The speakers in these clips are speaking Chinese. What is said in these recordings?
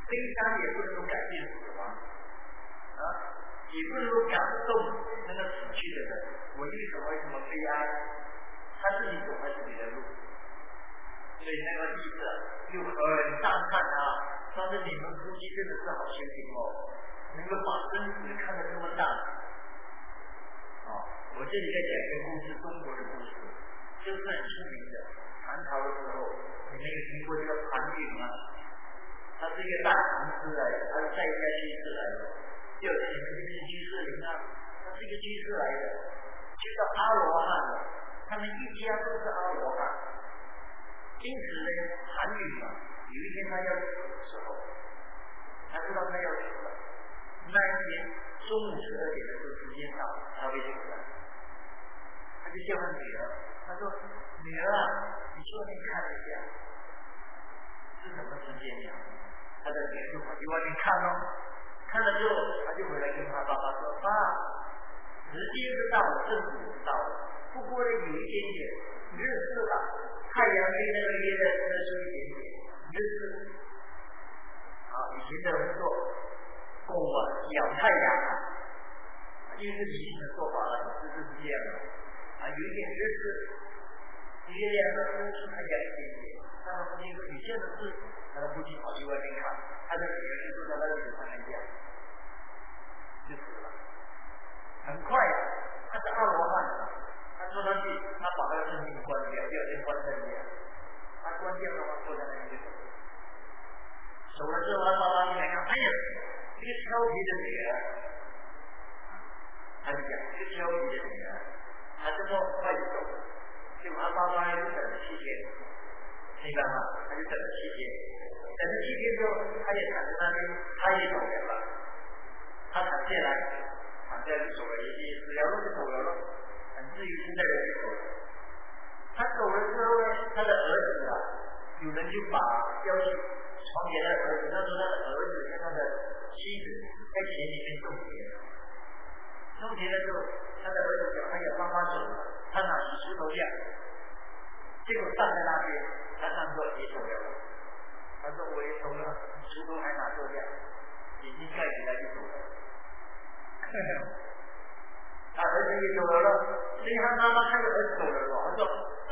悲伤也不能够改变死亡啊，也不能够感动那个死去的人。我为什么悲哀？他自己走他自己的路。所以那个例子就很赞叹啊，他说你们夫妻真的是好心情哦，能够把生死看得这么大。我这里在讲一个故事，中国的故事，就是很出名的。唐朝的时候，你们有听过这个韩愈吗？他是一个大禅师来的，他是在家居士来的。就你们这个居士林啊，他是一个居士来的，去到阿罗汉了，他们一家都是阿罗汉。因此呢，韩愈嘛，有一天他要死的时候，他知道他要死了，那一天中午12点的时候时间到，他会死了。他就叫他女儿，他说：“女儿啊，你出来看一下，是什么时间呀？”他的女儿就跑去外面看咯，看了之后，他就回来跟他爸爸说：“爸，时间是到了，正午是到了，不过呢有一点点日式了，太阳对那个月的特殊一点点日式。以前的人说狗咬太阳啊，因为是迷信的做法了，是这样的。有一点日式，月亮的特殊太阳一点点。那么那个女性的是，他的父亲跑去外面看，他的女儿就坐在那里的他们家，就死了。很快啊，他是阿罗汉的，他坐上去，他把那个生命关掉，第二天关灯掉。他关掉的话，坐在那里就走了。走了之后，他爸爸进来看，哎呀，这个调皮的女儿，他就讲这个调皮的女儿，他这么快就走了，结果他爸爸就等了7天，明白吗？他就等了7天，等了7天之后，他也躺在那边，他也走了，他躺下来就走了一些，死了就走了，很自由自在的就走了。他走了之后呢，他的儿子啊，有人就把消息传给他的儿子，他说他的儿子和他的妻子在田里面种田，种田的时候，他的儿子讲：“哎呀，妈妈走了。”他拿起石头架，结果站在那边，他上说也走了。他说我也走了，石头还拿坐架，眼睛盖起来就走了。他儿子也走了，所以他妈妈看着儿子走了，他说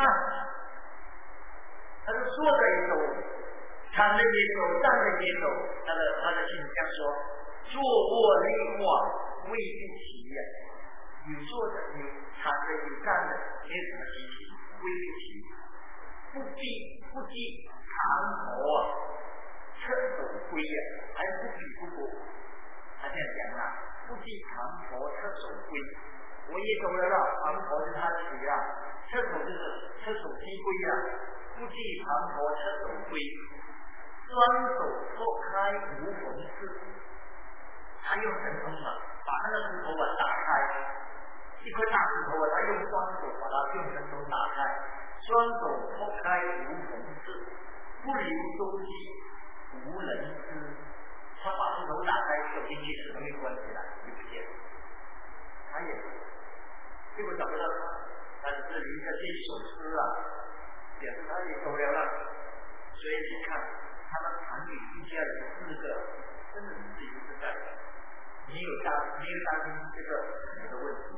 他说坐着也走，躺着也走，站着也走。他的信箱说：“坐卧内化，未必齐呀。有坐着，有躺着，有站着，没有什么稀奇，未必齐。不计长头啊，车手归呀，还不比不过。”他这样讲啊，不计长头，车手归。我也走了，长头是他起啊，车手就是车手鸡归啊。不计长头，车手归。双手错开无缝刺，他用神通把那个石头打开，一块大石头他用双手把它用神通打开，双手错开无缝刺，不留踪迹，无人知。他把石头打开，手进去，石头一关起来就不见了，他也结果找不到他，但是留下这首诗啊，表示他也走了。所以你看他们韩愈一家人4个真的是自由自在，没有担心这个问题。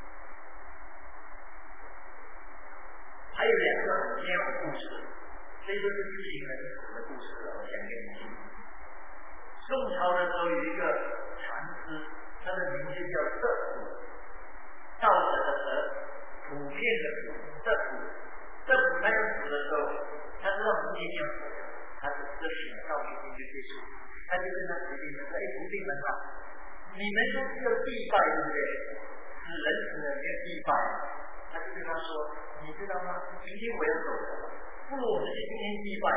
还有2个很美好的故事，这都是知情人死的故事，我讲给你听。宋朝的时候有一个禅师，他的名字叫色普，道德的德，普遍的普，色普。色普他要死的时候，他知道明天要死，他只是想到明天就结束，他就跟他决定说：“徒弟们啊，你们都是要祭拜，对不对？死人死了要祭拜。”他就跟他说：“你知道吗？明天我要走了，不如我们就今天祭拜。”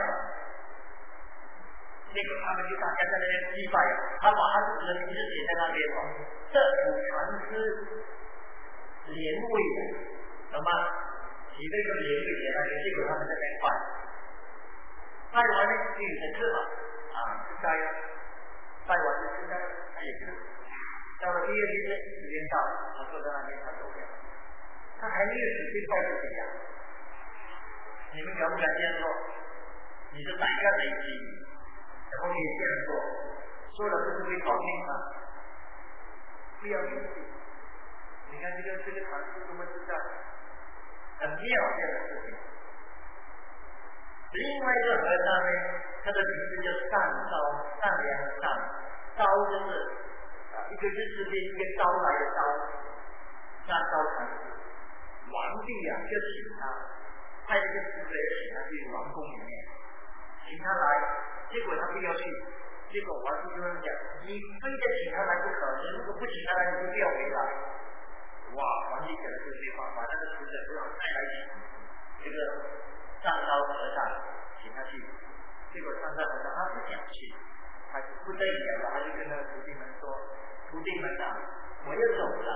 结果他们就大家在那边祭拜，他把他自己的名字写在那边了。色普禅师连位的，懂吗？写这个连位写那边，结果他们在那边拜。拜完呢就有人吃了吃斋了，拜完就吃斋，他也吃。到了第2天的时间到，他坐在那边他走了，他还没有死就拜自己呀。你们敢不敢这样说？你是哪个雷击？ 然后你也这样做，做了不是会高兴吗？不要生气。你看这个禅师多么自在，很妙这样的事情。另外一个和尚呢，他的名字叫善招，善良的善，招就是一个日字边一个招来的招，善招禅师。皇帝就请他，派一个侍卫请他去王宫里面，请他来，结果他不要去，结果皇帝就讲，你非得请他来不可，你如果不请他来，你就不要回来。哇，皇帝讲的这句话，把那个使者都要带来这个上招和尚，请他去，结果上招和尚他不想去，他就不得已了，他就跟那个徒弟们说，徒弟们啊，我要走了，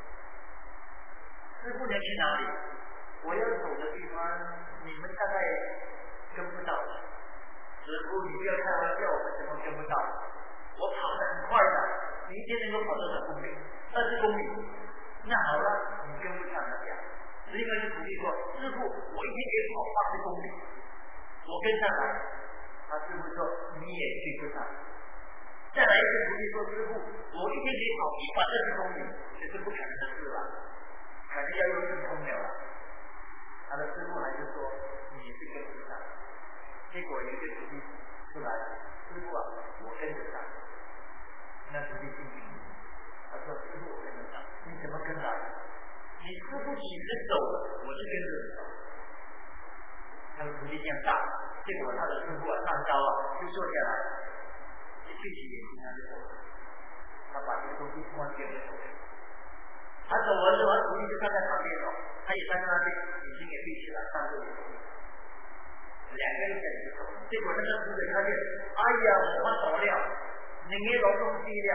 师父你去哪里？我要走的地方你们大概跟不到，师父你不要开玩笑，我们怎么跟不到？我跑得很快的，你一天能够跑多少公里？20公里。那好了，你跟不上人家。另外一个徒弟说，师父我一天可以跑80公里，我跟上来。他师父说你也追不上。再来一个徒弟说，师父我一天可以跑120公里，这是不可能的事了，可能要用顺风了。他的师父还是说你是跟不上。结果有一个徒弟出来，师父啊，我跟得上。那徒弟进去，他说师父我跟得上，你怎么跟来？你师父起身走了，我就跟着走。他的徒弟这样大，结果他的师父上招就坐下来，一闭起眼睛他就走了。他把这个东西关掉了。他走完之后，徒弟就站在旁边了，他也站在那边，眼睛也闭起来，看着我。2个人就走，结果那个师姐看见，哎呀，我走了，你也劳动力量，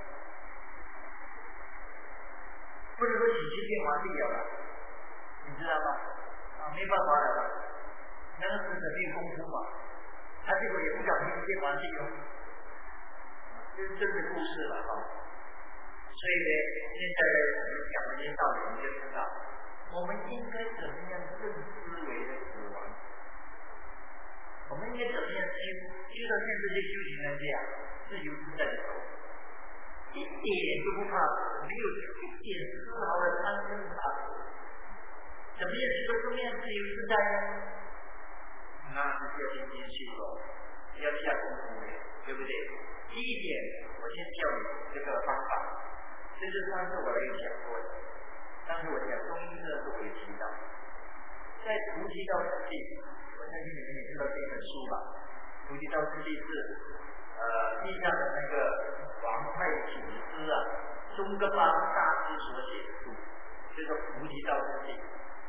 不是说起去变皇帝了，你知道吗？没办法了，那个师姐没有功夫嘛，他结果也不小心变皇帝了，这是真的故事了哈。所以呢，现在呢，我们讲这些道理，我们就知道，我们应该怎么样正思维的死亡。我们应该怎么样修到像这些修行人这样自由自在的走，一点都不怕，没有一点丝毫的贪嗔痴。怎么样修到这么样自由自在呢？那是要天天去做，要下功夫的，对不对？第一点，我先教你这个方法，这是上次我来讲过的。当时我讲中医的时候也提到，在菩提道次第，我相信你们也知道这本书吧？菩提道次第是地上的那个王派祖师宗喀巴大师所写的书，叫做菩提道次第。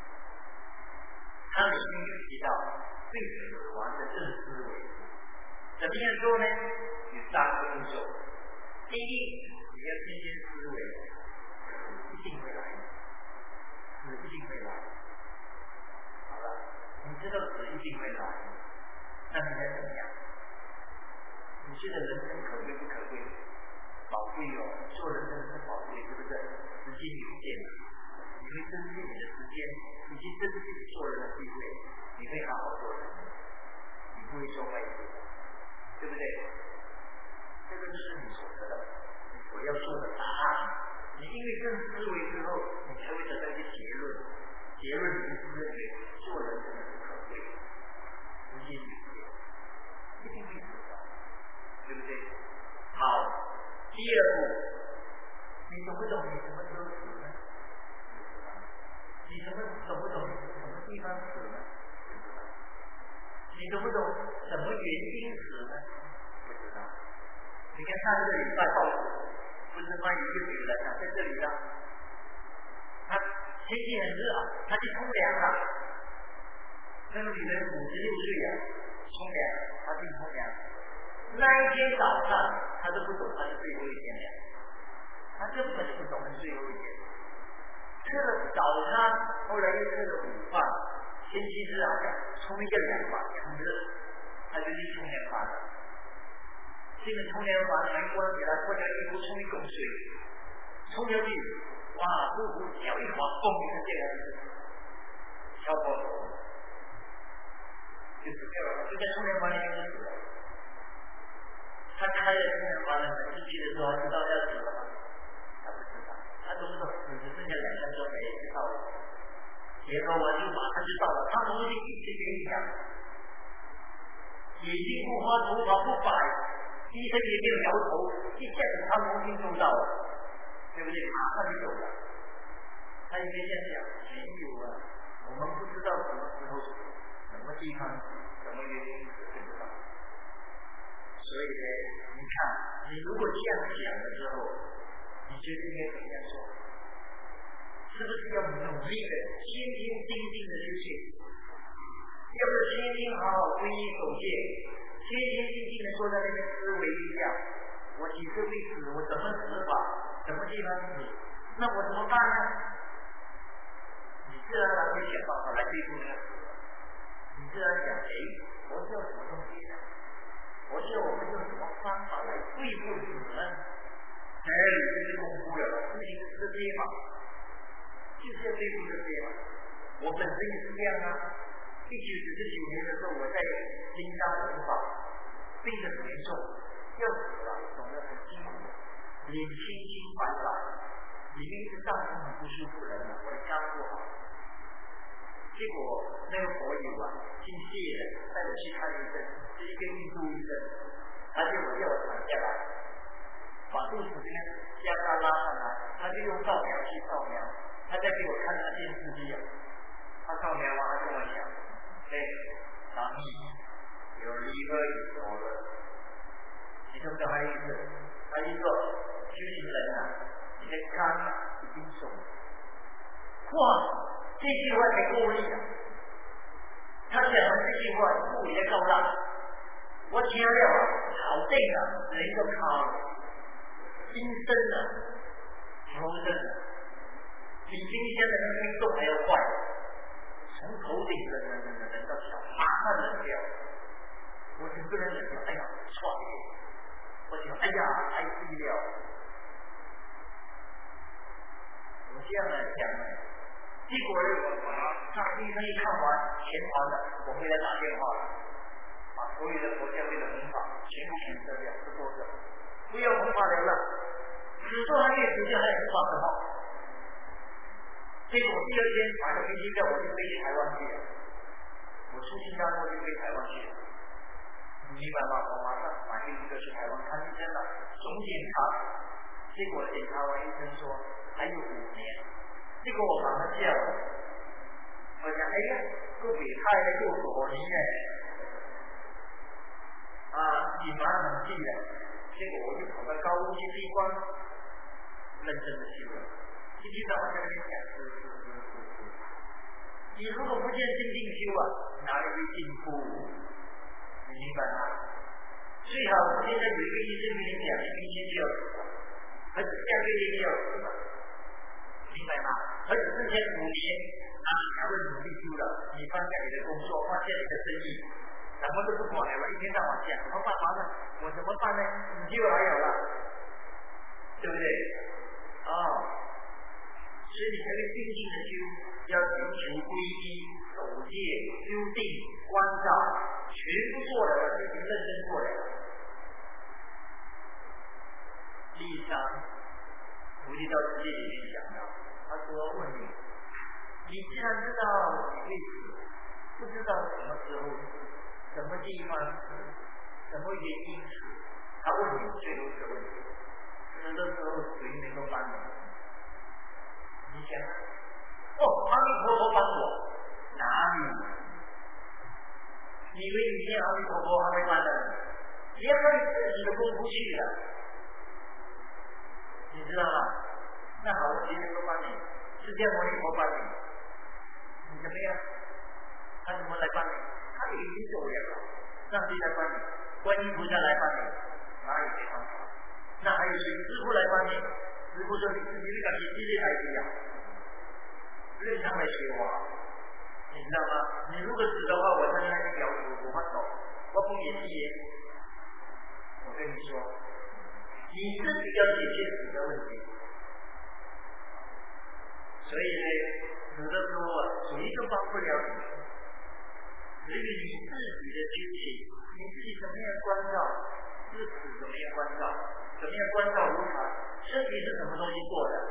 它里面有提到对死亡的正思维，怎么样做呢？有3个步骤。第一，你要先思维，死一定会来，死一定会来。好了，你知道死一定会来，那你该怎么样？你觉得人生可贵不可贵？宝贵哦，做人真的是宝贵，对不对？时间有限，你会珍惜你的时间，以及珍惜你做人的机会，你会好好做人，你不会做坏事，对不对？这个就是你所得的，你所要做的答案。你因为这种思维之后，你才会得到一个结论。结论你是认为做人真的是可贵，时间有限，一定会死的，对不对？好，第二步，你懂不懂你什么时候死呢？你懂不懂什么地方死呢？你懂不懂什么原因死呢？不知道。你看上个礼拜报纸，不是关于一个女人在这里了，她天气很热，她去冲凉了。那个女人56岁冲凉，她去冲凉。那一天早上，她都不懂她是最后一天了，她根本就不懂是最后一天。吃了早餐，后来又吃了午饭，天气热冲一个凉吧，很热，她就去冲凉房了。这个冲凉房门关起来，关掉衣服，冲一桶水，冲下去，哇，呼脚一滑，嘣一声这样子，敲破头，就死掉了，就在冲凉房里面就死了。 去的时候知道要死了吗？他不知道，他都是死只剩下2分钟没知道了。结果我就马上就到了，他母亲一直跟你讲，眼睛不花，头发不白，医生也没有摇头，一下子他母亲就到了，对不对？马上就走了。他一边这样讲，没有啊，我们不知道什么时候死，什么地方死，什么原因死，不知道。所以呢，你看，你如果这样讲了之后，你觉得应该怎么样做？是不是要努力的、心心定定的修行？要不是心心好好皈依守戒，心心定定的坐在那边思维一下，我几时会死？我怎么死法？什么地方死？那我怎么办呢？你自然而然会想办法来对付它。你自然想，佛教什么东西呢？佛教我们用什么方法来对付死呢？这是功夫了，事情是这些嘛，就是要对付这些嘛。我本身也是这样啊。1999年的时候，我在金山弘法，病得很严重，要死了，肿得很辛苦，脸青青白白，里面一直脏腑很不舒服人了，我的肝不好。结果那个佛友啊，姓谢的，带我去看医生，是一个印度医生，他就叫我躺下来，把肚子这边加大拉上来，他就用扫描去扫描，他再给我看那电视机啊，他扫描完他跟我讲，当你有一个有的，其中的还有一个，他一个修行人啊，你的肝已经肿了，哇！这句话太够力了，他讲的这句话不也够大？我听了好对了，人都靠心生的、求生的，比冰箱的那个运动还要快，从头顶冷到脚，马上冷掉。我整个人冷掉，哎呀，错了！我想，哎呀，太低了。我这样来讲呢。结果呢，上医生一看完，全完了，我回来打电话了，把所有的佛教会的弘法全部选择掉，10多个，不要弘法了了，只做还没有时间还弘法的好。结果第2天买了飞机票，我就飞去台湾去了。我出新加坡就飞台湾去了，你明白吗？我马上买飞机票去台湾看医生了，总检查，结果检查完医生说还有5年。结果我马上叫了，我想，哎呀，个北派的够左你呢，隐瞒很细的。结果我就跑到高屋去闭关，认真的修了。一天到晚在那边讲，你如果不见真正修啊，哪里会进步？你明白吗？最好现在有一个医生跟你讲，你明天就要死了，而且下个月就要死了。明白吗？而且剩下5年，你还会努力修的。你放下你的工作，放下你的生意，什么都不管了，一天到晚讲，怎么办法呢？我怎么办呢？你就还有了，对不对？所以你才会静静的修，要寻求皈依、守戒、修定、关照，全部做了，就认真做了。第3。菩提道次第里面讲到，他说问你，你既然知道你会死，不知道什么时候死，什么地方死，什么原因死，他问你最后一个问题，死的时候谁能够帮你？你想，阿弥陀佛帮我，哪里？你以为你念阿弥陀佛还会帮的？你要靠你自己的功夫去的。你知道吗？那好，我今天都帮你，释迦牟尼佛帮你，你怎么样？他怎么来帮你？他已经走了，让谁来帮你？观音菩萨来帮你，哪里没办法？那还有谁？师父来帮你，师父说你自己的感觉激烈来一样，认真来学我，你知道吗？你如果死的话，我在那里表我不走，我不演戏。我跟你说。你自己要解决死的问题，所以呢，死的时候谁都帮不了你，所以你自己的修行，你自己怎么样关照，自己怎么样关照， 怎么样观照无常？身体是什么东西做的？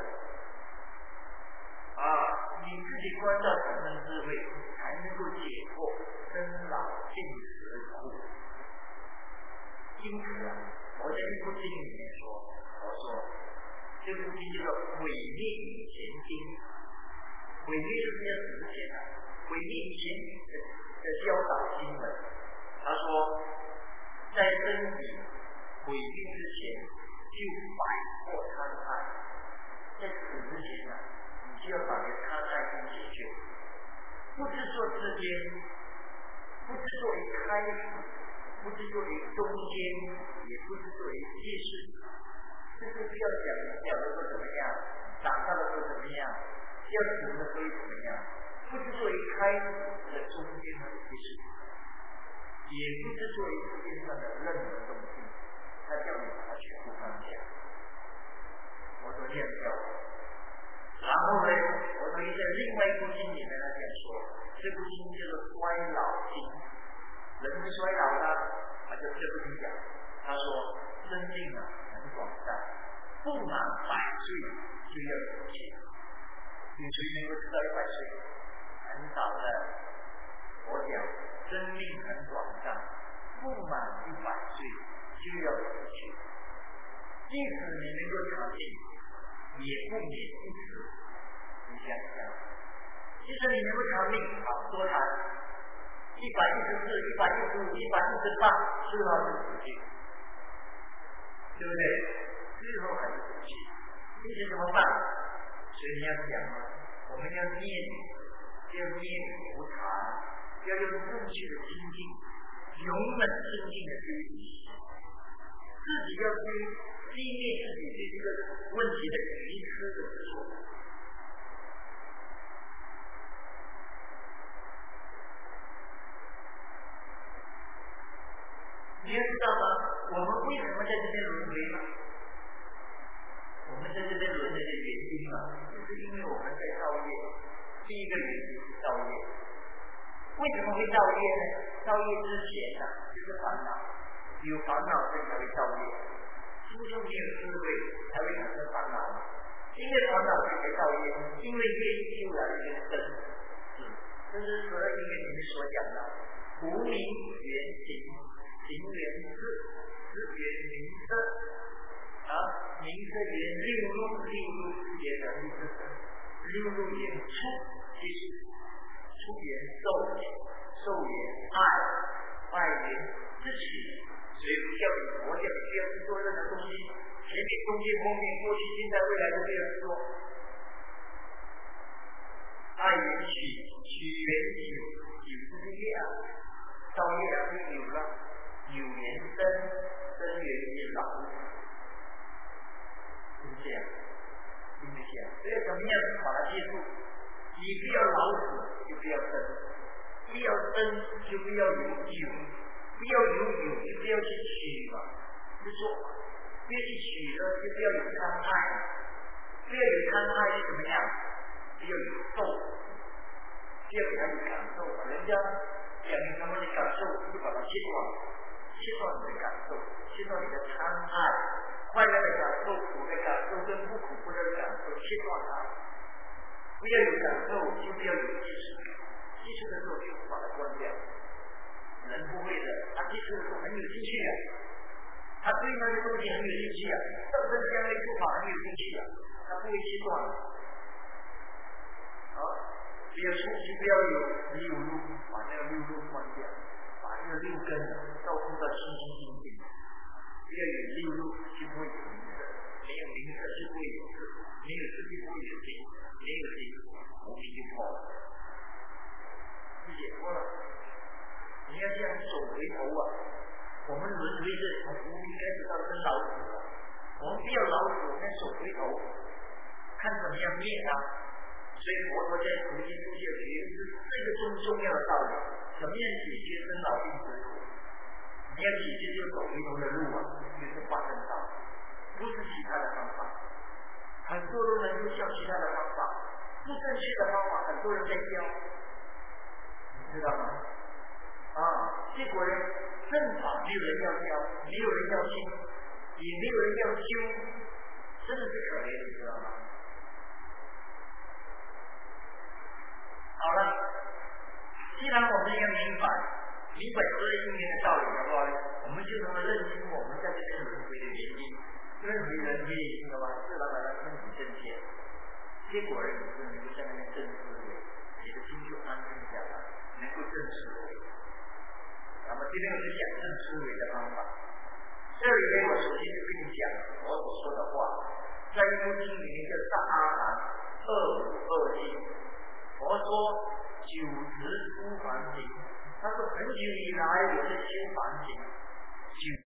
你自己观照产生智慧，才能够解脱生老病死苦。因此我在一部经里面说，我说这部经叫做毁灭以前经，毁灭就是要实现的，毁灭以前的教导经文。他说，在身体毁灭之前，就摆脱贪爱，在死之前你就要把这贪爱给解决，不是说之间，不是作为开始，不是作为中间，也不是作为结束，这是不要讲的说怎么样，长大的时候怎么样，要死的时候怎么样，不是作为开始的中间和结束，也不是作为世界上的任何东西，他叫你把它全部放下。我说这样教我。然后呢，我说在另外一部经里面他这样说，这部经叫做衰老经。人会衰老的，就这部经讲，他说生命很短暂，不满100岁就要死去。有谁能够知道100岁？很少的。我讲生命很短暂，不满100岁就要死去。即使你能够长命，也不免一死。你想想，即使你能够长命，多长？114、115、118，最后是死去，对不对？最后还是死去，这些怎么办？所以你要想我们要念无常，要用正确的心境，勇猛精进的追求，自己要去击灭自己对这个问题的愚痴的执着。你要知道吗？我们为什么在这边轮回呢？我们在这边轮回的原因就是因为我们在造业。第一个原因是造业。为什么会造业呢？造业之前就是烦恼，有烦恼所以才会造业。心中没有智慧才会产生烦恼。因为烦恼才造业，因为业就来一个根。这是12因缘里面所讲的无明缘行。行缘事，事缘名色，名色缘六路世界的六色，六路缘触，即是触缘受缘爱，爱缘自取。所以叫你佛教你不要去做任何东西，前面、中间、后面、过去、现在、未来都不要做。爱缘取，取缘有，有这个业造业就有了。有缘生，生缘也老，是这样，是不是这样？所以怎么样把它记住？你不要老死，就不要生；不要生，就不要有；不要有，就不要去取嘛。就说，不要去取了，就不要有贪爱；不要有贪爱，就怎么样？不要有受，不要给他有感受。人家讲你他们的感受，就把它切断。切断你的感受，切断你的贪爱，快乐的感受、苦的感受跟不苦不乐的感受，切断它。不要有感受，就不要有技术。技术的时候就把它关掉。人不会的，他技术的时候很有兴趣啊，他对那些东西很有兴趣啊，上升将来出法很有兴趣啊，他不会切断。不要出去，不要有6路，把那个6路关掉。把这个6根照顾到清清净净，不要有6路就不会有名色，没有名色就不会有色，没有色就不会有心，没有心无明就破了。理解错了，你要这样走回头我们轮回是从无明开始到生老死了，我们不要老死，我们走回头，看怎么样灭它。所以佛陀在菩提世界里是这个重要的道理。怎么样解决生老病死苦？你要解决就走回头的路就是八正道，不是其他的方法。很多人能够教其他的方法，不正确的方法，很多人在教，你知道吗？结果呢，正法没有人要教，没有人要听，也没有人要学， 明白所有因缘的道理的话呢，我们就能够认清我们在这边轮回的原因。轮回人可以知道吧？自然而然身体正确，结果而已是能够在那边正思维，你的心就安定下来，能够正思维。那么今天我就讲正思维的方法。这里面我首先就跟你讲我所说的话，在一部经里面叫大阿含252经，佛说九直出凡行，他说很久以来我在修凡行。